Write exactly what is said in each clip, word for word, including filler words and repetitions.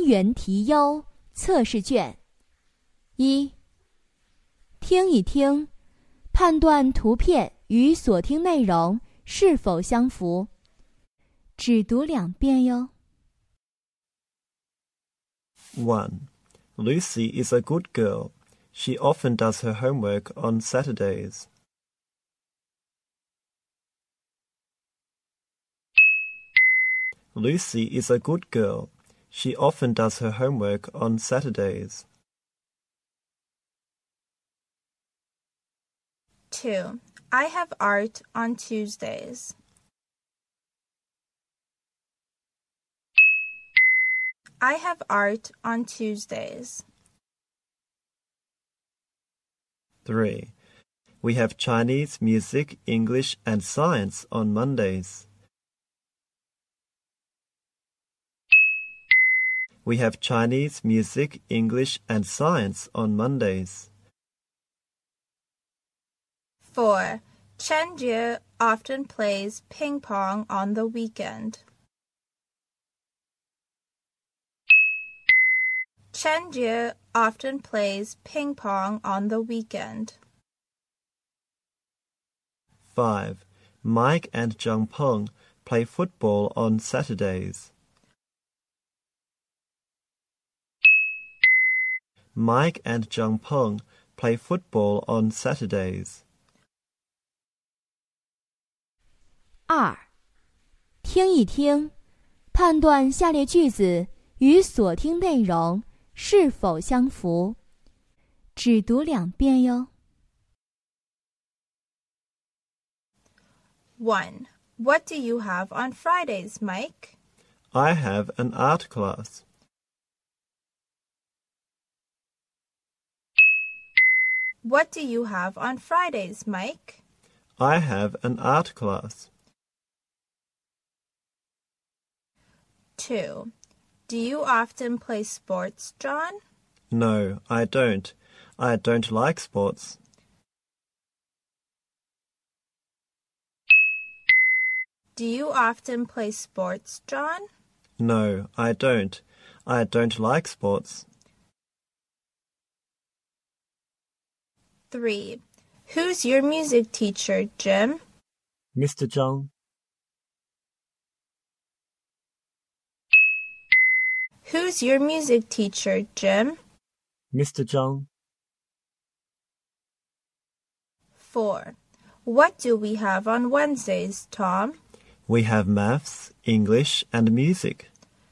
单元题优测试卷。一、听一听，判断图片与所听内容是否相符。只读两遍哟。 one. Lucy is a good girl. She often does her homework on Saturdays. Lucy is a good girl. She often does her homework on Saturdays. two. I have art on Tuesdays. I have art on Tuesdays. three. We have Chinese, music, English and science on Mondays. We have Chinese, music, English and science on Mondays. four. Chen Jie often plays ping pong on the weekend. Chen Jie often plays ping pong on the weekend. five. Mike and Zhang Peng play football on Saturdays. Mike and Zhang Peng play football on Saturdays. 二、听一听，判断下列句子与所听内容是否相符。只读两遍哟。 one. What do you have on Fridays, Mike? I have an art class. What do you have on Fridays, Mike? I have an art class. two. Do you often play sports, John? No, I don't. I don't like sports. Do you often play sports, John? No, I don't. I don't like sports. three. Who's your music teacher, Jim? Mister Zhang. Who's your music teacher, Jim? Mister Zhang. four. What do we have on Wednesdays, Tom? We have maths, English and music.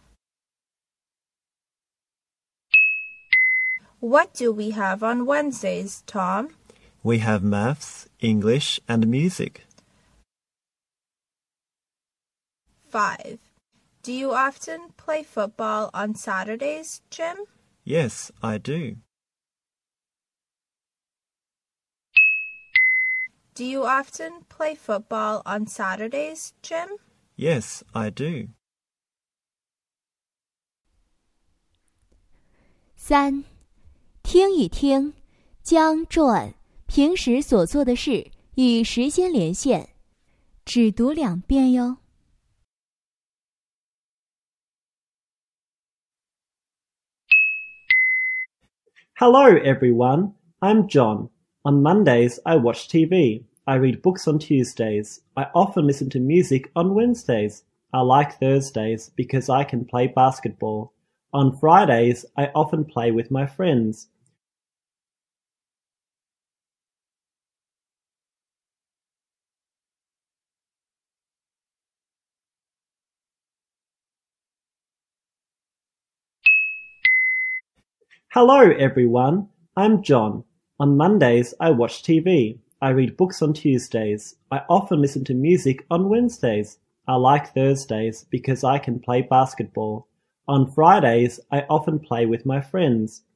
What do we have on Wednesdays, Tom? We have maths, English and music. five. Do you often play football on Saturdays, Jim? Yes, I do. Do you often play football on Saturdays, Jim? Yes, I do. 三、听一听，将 John 平时所做的事与时间连线。只读两遍哟。 Hello, everyone. I'm John. On Mondays, I watch T V. I read books on Tuesdays. I often listen to music on Wednesdays. I like Thursdays because I can play basketball. On Fridays, I often play with my friends. Hello, everyone. I'm John. On Mondays, I watch T V. I read books on Tuesdays. I often listen to music on Wednesdays. I like Thursdays because I can play basketball. On Fridays, I often play with my friends.